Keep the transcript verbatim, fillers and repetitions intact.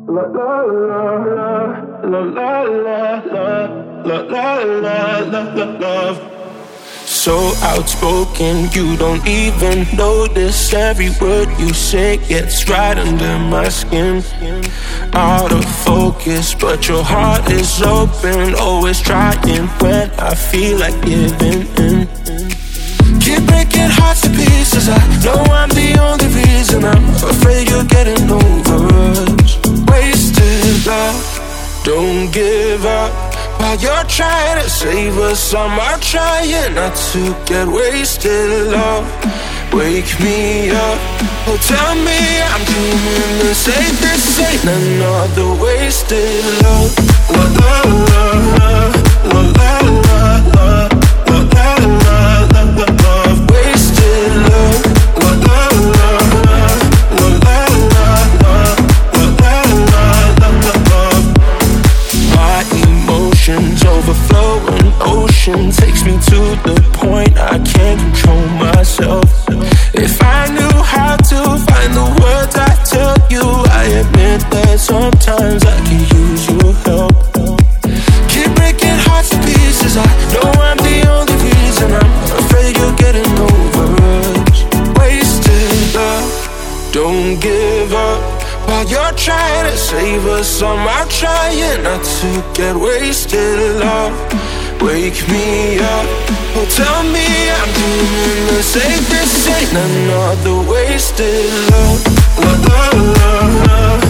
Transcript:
La la la la la la la la la la la la love. So outspoken, you don't even notice. Every word you say gets right under my skin. Out of focus, but your heart is open. Always trying when I feel like giving in. Keep breaking hearts to pieces. I know I'm the only reason. I'm afraid you're getting over us. Wasted love, don't give up. While you're trying to save us, I'm out trying not to get wasted. Love, wake me up. Oh, tell me I'm dreaming the same. This ain't another wasted love. La la la la la la la la la la la love. Wasted love. La la la la la la la la la la love. My emotions overflowing ocean takes me to the point I can't control myself. If I knew how to find the words I tell you, I admit that sometimes I can use your help. Keep breaking hearts to pieces. I know I'm the only reason. I'm afraid you're getting over us. Wasted love, don't give up. While you're trying to save us, I'm out trying not to get wasted. Love, wake me up. Oh, tell me I'm doing the same. This ain't another wasted love. La la la la.